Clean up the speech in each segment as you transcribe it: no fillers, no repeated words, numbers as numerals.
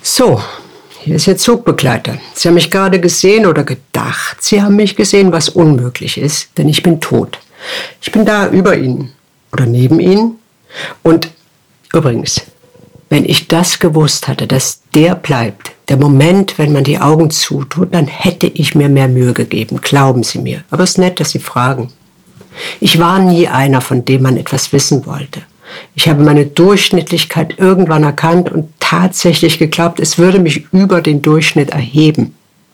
So, hier ist Ihr Zugbegleiter. Sie haben mich gerade gesehen oder gedacht, Sie haben mich gesehen, was unmöglich ist, denn ich bin tot. Ich bin da über Ihnen oder neben Ihnen. Und übrigens, wenn ich das gewusst hatte, dass der bleibt, der Moment, wenn man die Augen zutut, dann hätte ich mir mehr Mühe gegeben, glauben Sie mir. Aber es ist nett, dass Sie fragen. Ich war nie einer, von dem man etwas wissen wollte. Ich habe meine Durchschnittlichkeit irgendwann erkannt und tatsächlich geglaubt, es würde mich über den Durchschnitt erheben.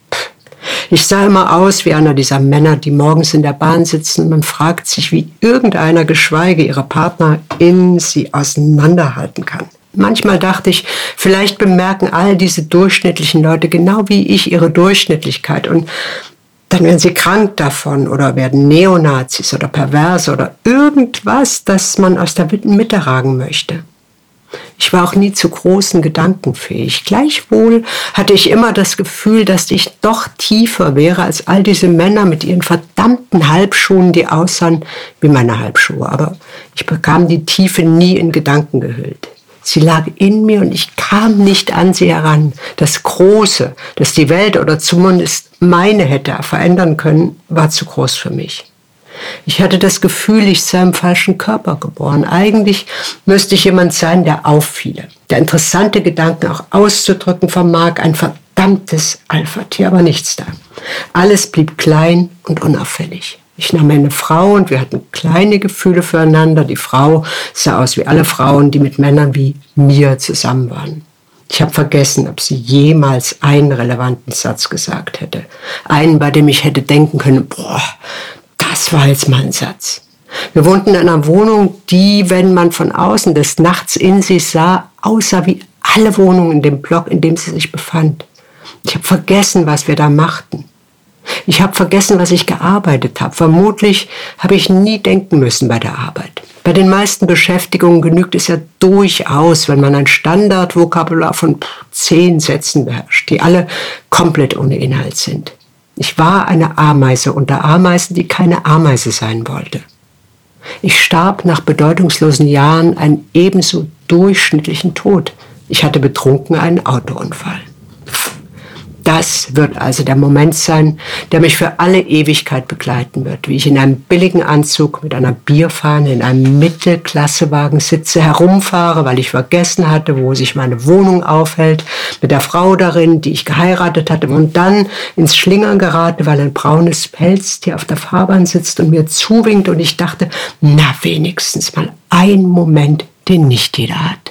Ich sah immer aus wie einer dieser Männer, die morgens in der Bahn sitzen und man fragt sich, wie irgendeiner, geschweige ihre Partnerin, sie auseinanderhalten kann. Manchmal dachte ich, vielleicht bemerken all diese durchschnittlichen Leute genau wie ich ihre Durchschnittlichkeit und dann werden sie krank davon oder werden Neonazis oder Perverse oder irgendwas, das man aus der Mitte ragen möchte. Ich war auch nie zu großen Gedanken fähig. Gleichwohl hatte ich immer das Gefühl, dass ich doch tiefer wäre als all diese Männer mit ihren verdammten Halbschuhen, die aussahen wie meine Halbschuhe. Aber ich bekam die Tiefe nie in Gedanken gehüllt. Sie lag in mir und ich kam nicht an sie heran. Das Große, das die Welt oder zumindest meine hätte verändern können, war zu groß für mich. Ich hatte das Gefühl, ich sei im falschen Körper geboren. Eigentlich müsste ich jemand sein, der auffiele, der interessante Gedanken auch auszudrücken vermag, ein verdammtes Alpha-Tier, aber nichts da. Alles blieb klein und unauffällig. Ich nahm eine Frau und wir hatten kleine Gefühle füreinander. Die Frau sah aus wie alle Frauen, die mit Männern wie mir zusammen waren. Ich habe vergessen, ob sie jemals einen relevanten Satz gesagt hätte. Einen, bei dem ich hätte denken können, boah, das war jetzt mal ein Satz. Wir wohnten in einer Wohnung, die, wenn man von außen des Nachts in sie sah, aussah wie alle Wohnungen in dem Block, in dem sie sich befand. Ich habe vergessen, was wir da machten. Ich habe vergessen, was ich gearbeitet habe. Vermutlich habe ich nie denken müssen bei der Arbeit. Bei den meisten Beschäftigungen genügt es ja durchaus, wenn man ein Standardvokabular von 10 Sätzen beherrscht, die alle komplett ohne Inhalt sind. Ich war eine Ameise unter Ameisen, die keine Ameise sein wollte. Ich starb nach bedeutungslosen Jahren einen ebenso durchschnittlichen Tod. Ich hatte betrunken einen Autounfall. Das wird also der Moment sein, der mich für alle Ewigkeit begleiten wird, wie ich in einem billigen Anzug mit einer Bierfahne in einem Mittelklassewagen sitze, herumfahre, weil ich vergessen hatte, wo sich meine Wohnung aufhält, mit der Frau darin, die ich geheiratet hatte und dann ins Schlingern gerate, weil ein braunes Pelztier auf der Fahrbahn sitzt und mir zuwinkt und ich dachte, na wenigstens mal einen Moment, den nicht jeder hat.